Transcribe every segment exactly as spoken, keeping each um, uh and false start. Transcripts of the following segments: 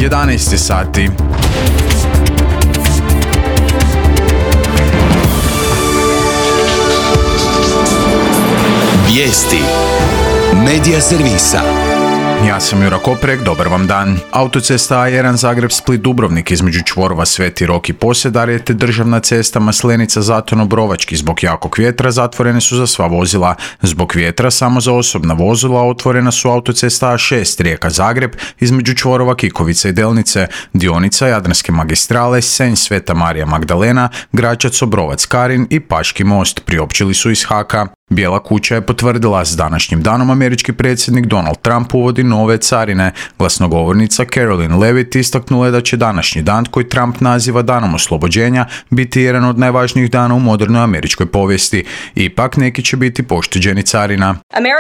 jedanaest sati. Vijesti Medija servisa. Ja sam Jura Koprek, dobar vam dan. Autocesta A jedan Zagreb-Split-Dubrovnik između čvorova Sveti Rok i Posedarje te državna cesta Maslenica-Zatono-Brovački zbog jakog vjetra zatvorene su za sva vozila. Zbog vjetra samo za osobna vozila otvorena su autocesta A šest Rijeka-Zagreb između čvorova Kikovice i Delnice, dionica Jadranske magistrale Senj Sveta Marija Magdalena, Gračac-Obrovac-Karin i Paški most priopćili su iz Haka. Bijela kuća je potvrdila s današnjim danom američki predsjednik Donald Trump uvodi nove carine. Glasnogovornica Caroline Levitt istaknula je da će današnji dan, koji Trump naziva danom oslobođenja, biti jedan od najvažnijih dana u modernoj američkoj povijesti. Ipak neki će biti pošteđeni carina.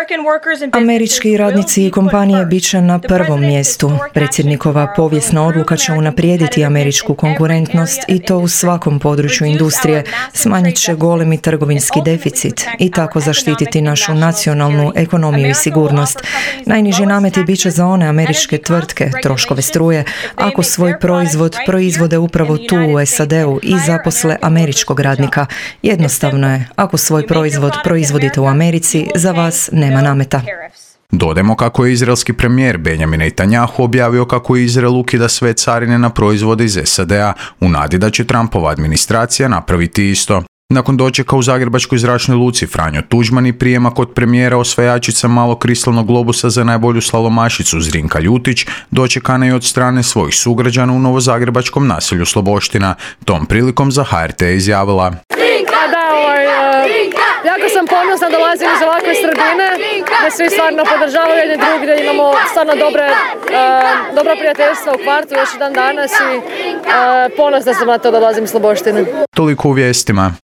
Američki radnici i kompanije bit će na prvom mjestu. Predsjednikova povijesna odluka će unaprijediti američku konkurentnost i to u svakom području industrije, smanjit će golemi trgovinski deficit i tako zaštititi našu nacionalnu ekonomiju i sigurnost. Najniži nameti bit će za one američke tvrtke, troškove struje, ako svoj proizvod proizvode upravo tu u S A D-u i zaposle američkog radnika. Jednostavno je, ako svoj proizvod proizvodite u Americi, za vas nema nameta. Dodajmo kako je izraelski premijer Benjamin Netanjahu objavio kako Izrael ukida sve carine na proizvode iz S A D-a u nadi da će Trumpova administracija napraviti isto. Nakon dočeka u zagrebačkoj zračnoj luci Franjo Tuđman i prijema kod premijera osvajačica malog kristalnog globusa za najbolju slalomašicu Zrinka Ljutić, dočekana je od strane svojih sugrađana u novozagrebačkom naselju Sloboština. Tom prilikom za H R T je izjavila: Da, ovaj, uh, jako sam ponosna, dolazim iz ovakve sredine, da svi stvarno podržavaju jedni drugi, da imamo stvarno dobre, uh, dobra prijateljstva u kvartu još jedan danas i uh, ponosna sam na to da dolazim iz Sloboštine. Toliko u vijestima.